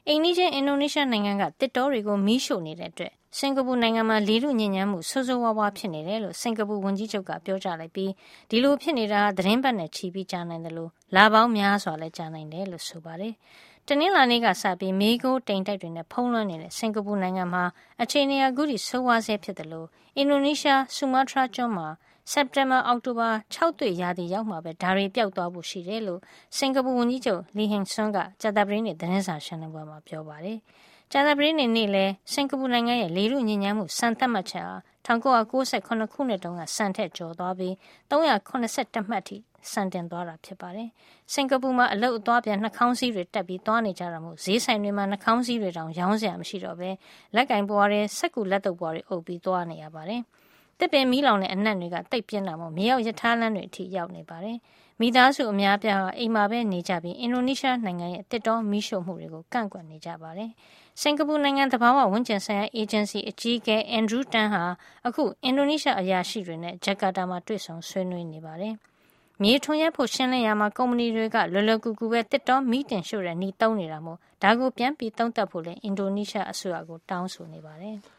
အိမ်နီးချင်းအင်ဒိုနီးရှားနိုင်ငံကတစ်တောတွေကိုမီးရှို့နေတဲ့အတွက်စင်ကာပူနိုင်ငံမှာလေထုညစ်ညမ်းမှုဆိုးဆိုးဝါးဝါးဖြစ်နေတယ်လို့စင်ကာပူဝန်ကြီးချုပ်ကပြောကြားလိုက်ပြီးဒီလိုဖြစ်နေတာသတင်းပတ်နဲ့ချီပြီးကြာနိုင်တယ်လို့လပေါင်းများစွာလည်းကြာနိုင်တယ်လို့ဆိုပါတယ်။တနင်္လာနေ့ကစပြီးမီးခိုးတိမ်တိုက်တွေနဲ့ဖုံးလွှမ်းနေတဲ့စင်ကာပူနိုင်ငံမှာအခြေအနေအခုထိဆိုးဝါးဆဲဖြစ်တယ်လို့အင်ဒိုနီးရှားဆူမားတြားကျွန်းမှာစက်တင်ဘာအောက်တိုဘာ6တွေ့ရာသီရောက်မှာပဲဒါတွေပျောက်သွားဖို့ရှိတယ်လို့စင်ကာပူဝန်ကြီးချုပ်လီဟင်ဆွန်းကကြာသပတေးနေ့သတင်းစာရှင်းလင်းပွဲမှာပြောပါတယ်။ကြာသပတေးနေ့နေ့လယ်စင်ကာပူနိုင်ငံရဲ့လေထုညစ်ညမ်းမှုစံသတ်မှတ်ချက်ဟာ1998ခုနှစ်တုန်းကစံထက်ကျော်သွားပြီး382မှတ်ထိစံတင်သွားတာဖြစ်ပါတယ်။စင်ကာပူမှာအလုတ်အသွားပြန်နှာခေါင်းစည်းတွေတက်ပြီးသွားနေကြတာမို့ဈေးဆိုင်တွေမှာနှာခေါင်းစည်းတွေတောင်ရောင်းစရာမရှိတော့ပဲလက်ကင်ပွားတွေစက်ကူလက်တုပ်ပွားတွေအုပ်ပြီးသွားနေရပါတယ်။တစ်ပင်မီးလောင်တဲ့အနက်တွေကတိတ်ပြင်းတာမို့မြေရောက်ရထားလမ်းတွေအထိရောက်နေပါတယ်။မိသားစုအများပြားဟာအိမ်မှာပဲနေကြပြီးအင်ဒိုနီးရှားနိုင်ငံရဲ့တစ်တောမီးရှို့မှုတွေကိုကန့်ကွက်နေကြပါတယ်။စင်ကာပူနိုင်ငံသဘာဝဝန်းကျင်ဆိုင်ရာအေဂျင်စီအကြီးအကဲအန်ဒရူးတန်ဟာအခုအင်ဒိုနီးရှားအရာရှိတွေနဲ့ဂျကာတာမှာတွေ့ဆုံဆွေးနွေးနေပါတယ်။မြေထွန်ရက်ဖို့ရှင်းလင်းရမှာကုမ္ပဏီတွေကလွယ်လွယ်ကူကူပဲတစ်တောမီးတင်ရှို့တဲ့နှီးသုံးနေတာမို့ဒါကိုပြန်ပြီးသုံးသပ်ဖို့လည်းအင်ဒိုနီးရှားအစိုးရကိုတောင်းဆိုနေပါတယ်။